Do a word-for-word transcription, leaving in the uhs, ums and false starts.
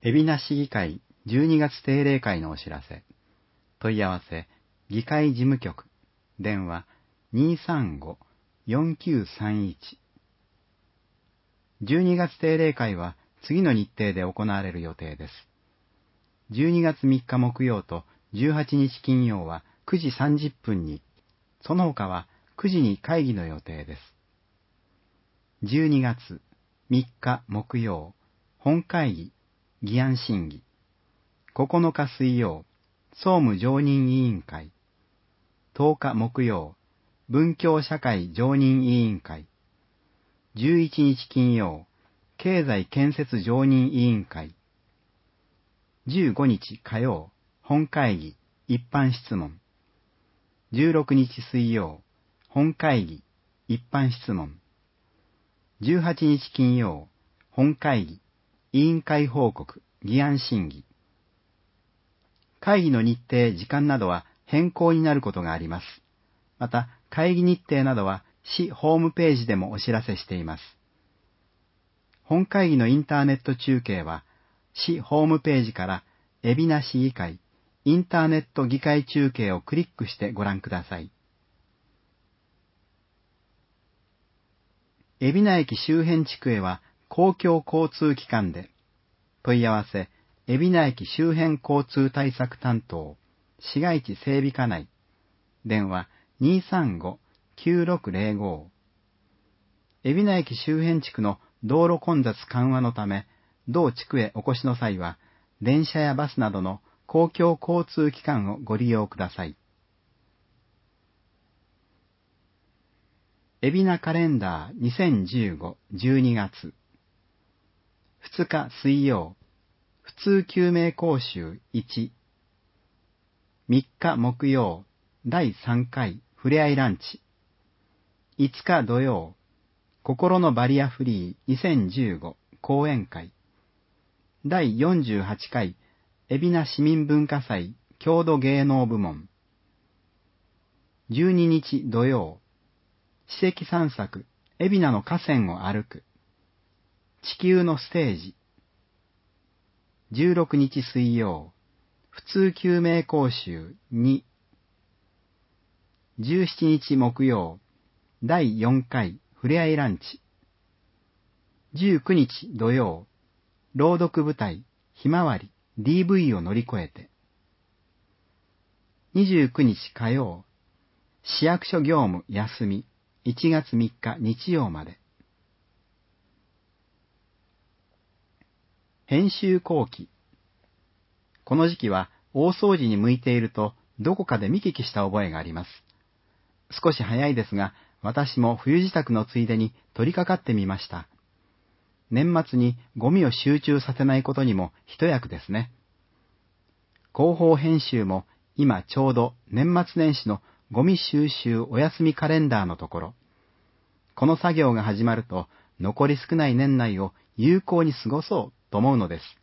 海老名市議会じゅうにがつ定例会のお知らせ。問い合わせ、議会事務局、電話 にーさんごーよんきゅうさんいち。じゅうにがつ定例会は次の日程で行われる予定です。じゅうにがつみっか木曜とじゅうはちにち金曜はくじさんじゅっぷんに、その他はくじに会議の予定です。じゅうにがつみっか木曜、本会議、議案審議。ここのか水曜、総務常任委員会。とおか木曜、文教社会常任委員会。じゅういちにち金曜、経済建設常任委員会。じゅうごにち火曜、本会議、一般質問。じゅうろくにち水曜、本会議、一般質問。じゅうはちにち金曜、本会議、委員会報告、議案審議。会議の日程、時間などは変更になることがあります。また、会議日程などは市ホームページでもお知らせしています。本会議のインターネット中継は、市ホームページから海老名市議会インターネット議会中継をクリックしてご覧ください。海老名駅周辺地区へは公共交通機関で、問い合わせ、海老名駅周辺交通対策担当、市街地整備課内、電話 にーさんごーきゅうろくぜろご。海老名駅周辺地区の道路混雑緩和のため、同地区へお越しの際は、電車やバスなどの公共交通機関をご利用ください。海老名カレンダーにせんじゅうごじゅうにがつ。ふつか水曜、普通救命講習いち。みっか木曜、だいさんかいふれあいランチ。いつか土曜、心のバリアフリーにせんじゅうご講演会。だいよんじゅうはちかい海老名市民文化祭郷土芸能部門。じゅうににち土曜、史跡散策海老名の河川を歩く。地球のステージ。じゅうろくにち水曜、普通救命講習に。じゅうしちにち木曜、だいよんかいふれあいランチ。じゅうくにち土曜、朗読舞台ひまわり ディーブイ を乗り越えて。にじゅうくにち火曜、市役所業務休みいちがつみっか日曜まで。編集後期。この時期は大掃除に向いているとどこかで見聞きした覚えがあります。少し早いですが、私も冬支度のついでに取り掛かってみました。年末にゴミを集中させないことにも一役ですね。広報編集も今ちょうど年末年始のゴミ収集お休みカレンダーのところ。この作業が始まると残り少ない年内を有効に過ごそうと思うのです。